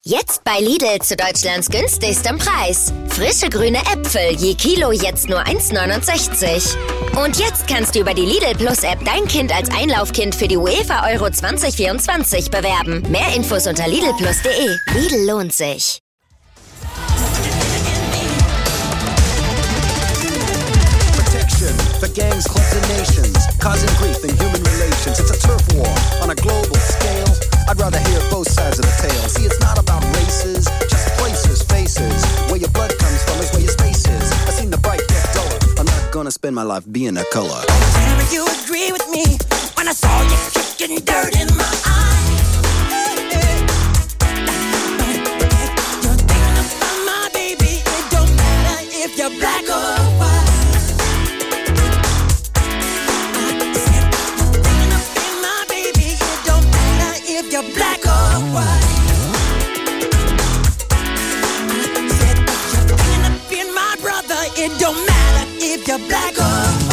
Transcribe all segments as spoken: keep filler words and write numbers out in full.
Jetzt bei Lidl zu Deutschlands günstigstem Preis. Frische grüne Äpfel, je Kilo jetzt nur eins neunundsechzig. Und jetzt kannst du über die Lidl Plus App dein Kind als Einlaufkind für die UEFA Euro zwanzig vierundzwanzig bewerben. Mehr Infos unter lidl plus punkt de. Lidl lohnt sich. Protection for gangs, clubs and nations, causing grief in human relations. It's a turf war on a global scale. I'd rather hear both sides of the tale. See, it's not about races, just places, faces. Where your blood comes from is where your space is. I've seen the bright get duller. I'm not gonna spend my life being a color. Whenever you agree with me, when I saw you kicking dirt in my eye. You're thinking about my baby. It don't matter if you're black or white. If you're black or white, said that you're thinking of being my brother. It don't matter if you're black or white.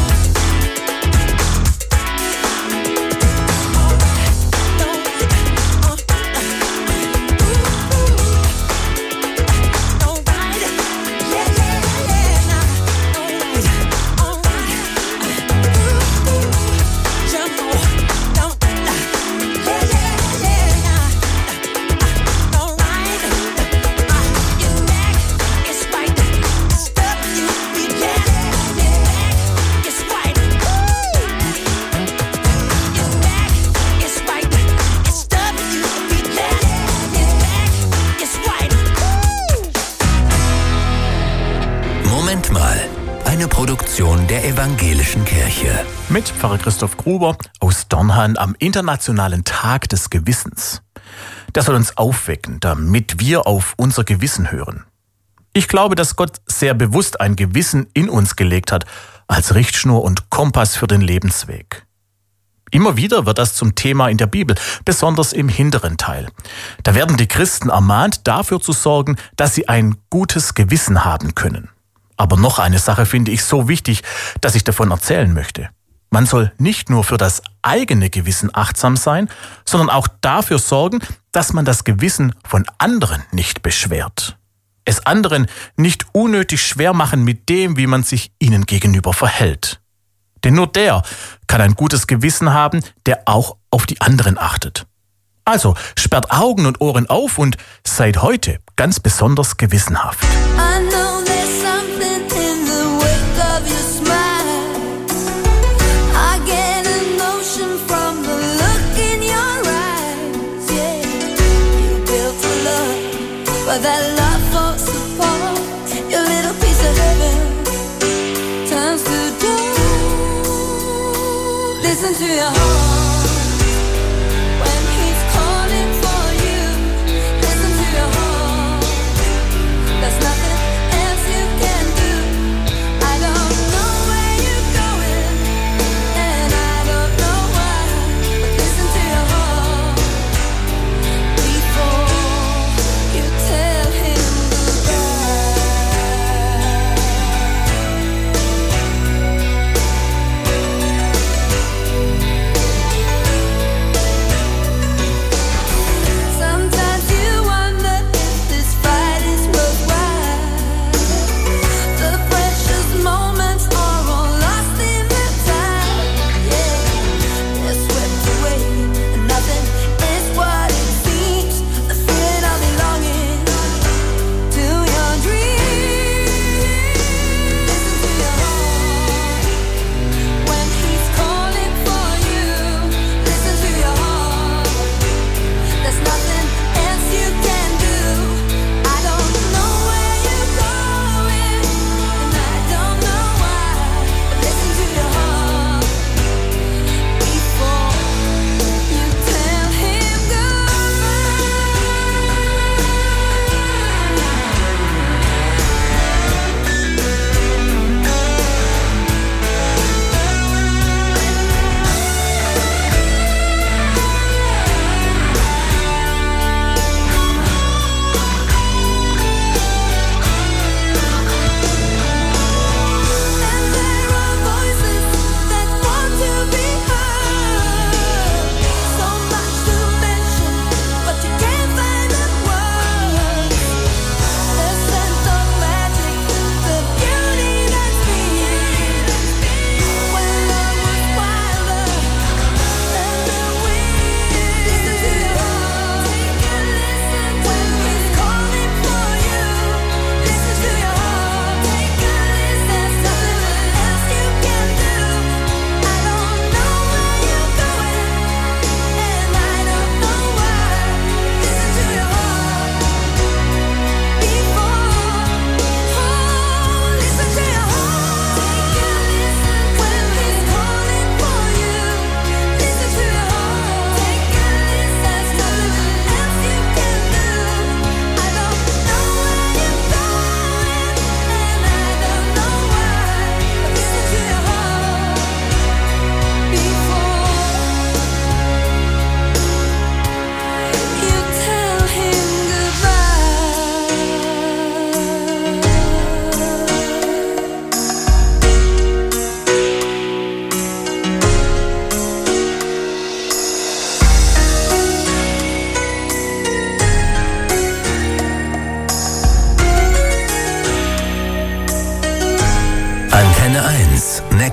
Produktion der Evangelischen Kirche. Mit Pfarrer Christoph Gruber aus Dornhan am Internationalen Tag des Gewissens. Der soll uns aufwecken, damit wir auf unser Gewissen hören. Ich glaube, dass Gott sehr bewusst ein Gewissen in uns gelegt hat, als Richtschnur und Kompass für den Lebensweg. Immer wieder wird das zum Thema in der Bibel, besonders im hinteren Teil. Da werden die Christen ermahnt, dafür zu sorgen, dass sie ein gutes Gewissen haben können. Aber noch eine Sache finde ich so wichtig, dass ich davon erzählen möchte. Man soll nicht nur für das eigene Gewissen achtsam sein, sondern auch dafür sorgen, dass man das Gewissen von anderen nicht beschwert. Es anderen nicht unnötig schwer machen mit dem, wie man sich ihnen gegenüber verhält. Denn nur der kann ein gutes Gewissen haben, der auch auf die anderen achtet. Also sperrt Augen und Ohren auf und seid heute ganz besonders gewissenhaft. But that love falls apart, your little piece of heaven turns to dust. Listen to your heart when he's calling for you. Listen to your heart, there's nothing else you can do. I don't know where you're going, and I don't know why, but listen to your heart before tell him goodbye.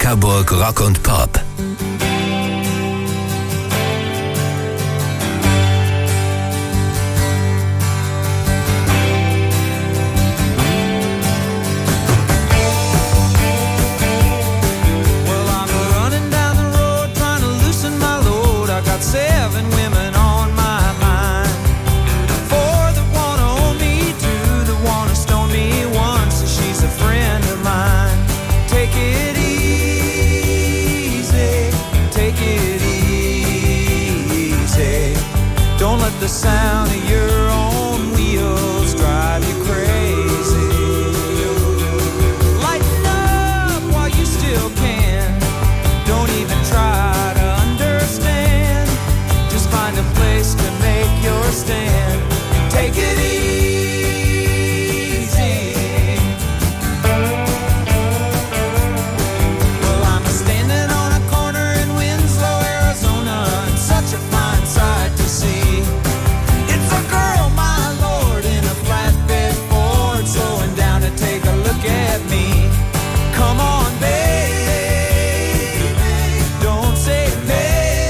Neckarburg Rock und Pop. Seven women on my mind. Four that wanna own me, two that wanna stone me, one says she's a friend of mine. Take it easy, take it easy. Don't let the sound of your own wheels drive you crazy. Lighten up while you still can. Don't even try to understand. Find a place to make your stand and take it easy. Well, I'm standing on a corner in Winslow, Arizona, and such a fine sight to see. It's a girl, my lord, in a flatbed Ford, slowing down to take a look at me. Come on, baby, don't say baby.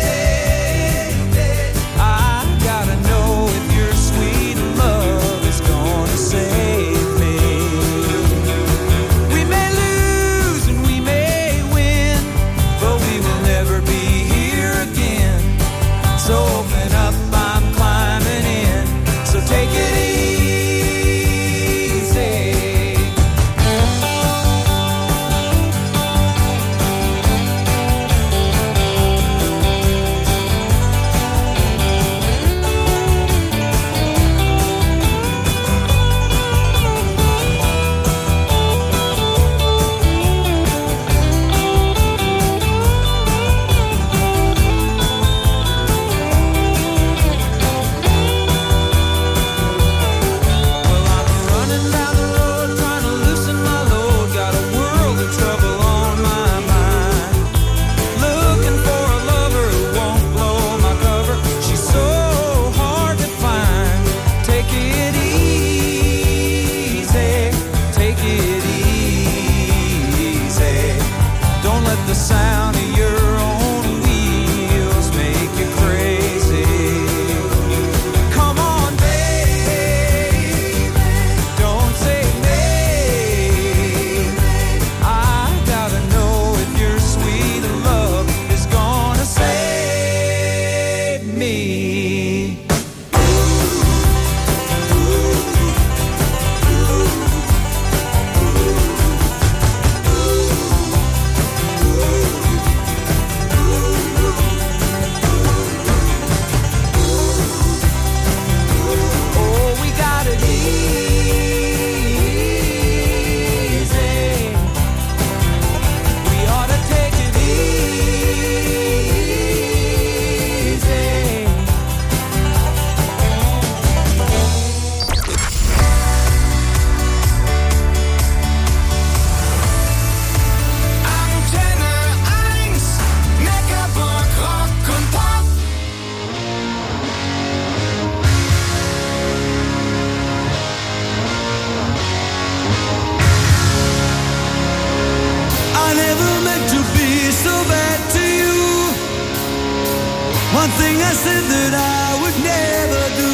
One thing I said that I would never do.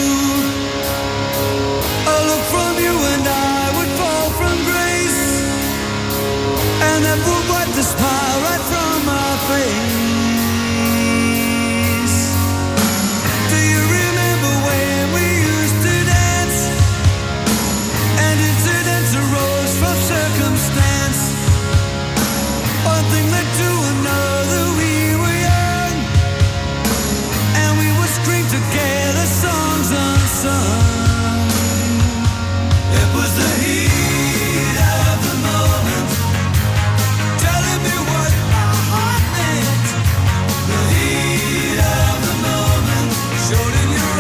A look from you and I would fall from grace, and that would wipe the smile right from my face. Do you remember when we used to dance, and incidents arose from circumstance? One thing led to another, we were young, and we would scream together songs unsung. It was the heat of the moment, telling me what my heart meant. The heat of the moment showed in your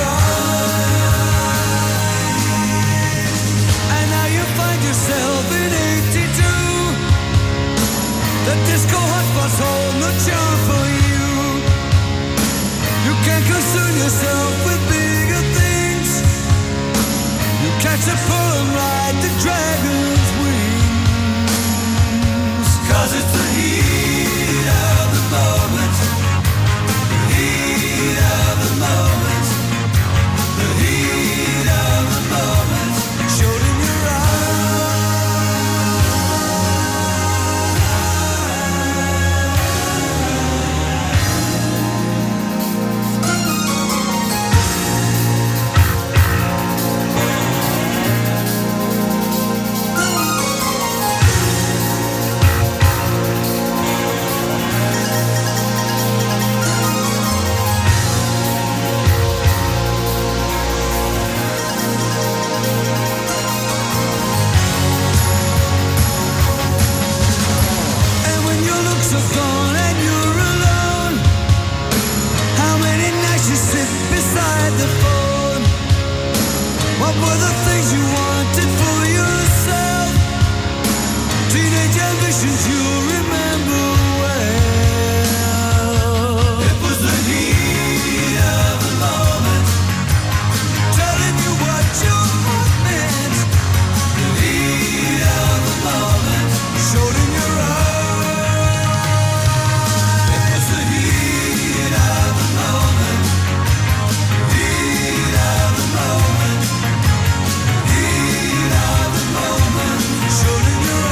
eyes, and now you find yourself in eighty-two. The disco hotspots hold no charm for you. You can't concern yourself with bigger things. You catch a pull and ride the dragon's wings. 'Cause it's the heat What were the things you wanted for yourself? Teenage ambitions you remember well. It was the heat of the moment, telling you what your heart meant. The heat of the moment showed in your eyes. It was the heat of the moment, heat of the moment, heat of the moment showed in your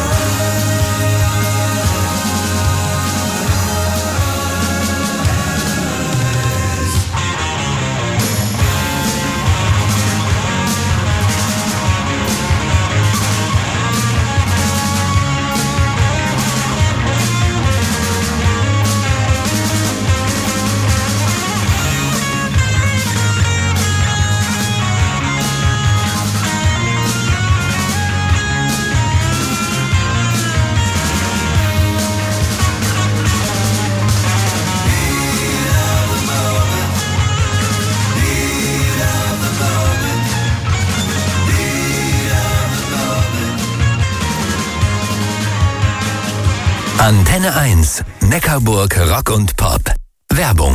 Antenne eins, Neckarburg Rock und Pop. Werbung.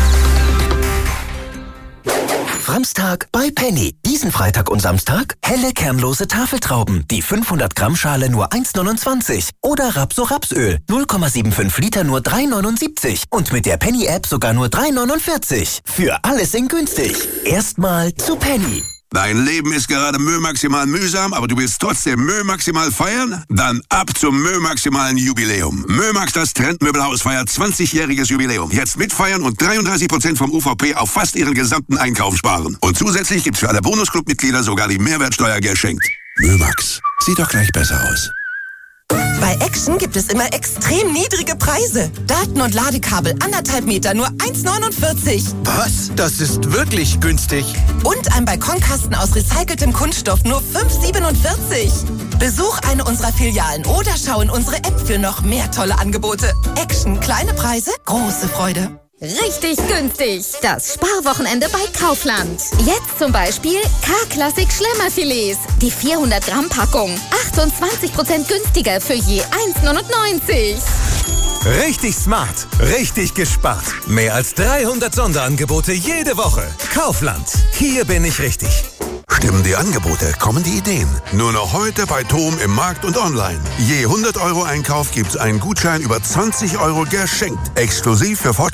Samstag bei Penny. Diesen Freitag und Samstag helle kernlose Tafeltrauben. Die fünfhundert Gramm Schale nur eins neunundzwanzig. Oder Rapso Rapsöl. null Komma fünfundsiebzig Liter nur drei neunundsiebzig. Und mit der Penny-App sogar nur drei neunundvierzig. Für alles in günstig. Erstmal zu Penny. Dein Leben ist gerade Mühe maximal mühsam, aber du willst trotzdem Mühe maximal feiern? Dann ab zum Mühe maximalen Jubiläum. Mömax, das Trendmöbelhaus, feiert zwanzigjähriges Jubiläum. Jetzt mitfeiern und dreiunddreißig Prozent vom U V P auf fast ihren gesamten Einkauf sparen. Und zusätzlich gibt's für alle Bonusclub-Mitglieder sogar die Mehrwertsteuer geschenkt. Mömax, sieht doch gleich besser aus. Bei Action gibt es immer extrem niedrige Preise. Daten- und Ladekabel anderthalb Meter nur eins neunundvierzig. Was? Das ist wirklich günstig. Und ein Balkonkasten aus recyceltem Kunststoff nur fünf siebenundvierzig. Besuch eine unserer Filialen oder schau in unsere App für noch mehr tolle Angebote. Action, kleine Preise, große Freude. Richtig günstig. Das Sparwochenende bei Kaufland. Jetzt zum Beispiel K-Klassik Schlemmerfilets. Die vierhundert Gramm Packung. achtundzwanzig Prozent günstiger für je eins neunundneunzig. Richtig smart. Richtig gespart. Mehr als dreihundert Sonderangebote jede Woche. Kaufland. Hier bin ich richtig. Stimmen die Angebote, kommen die Ideen. Nur noch heute bei Tom im Markt und online. Je hundert Euro Einkauf gibt's einen Gutschein über zwanzig Euro geschenkt. Exklusiv für Vorteile.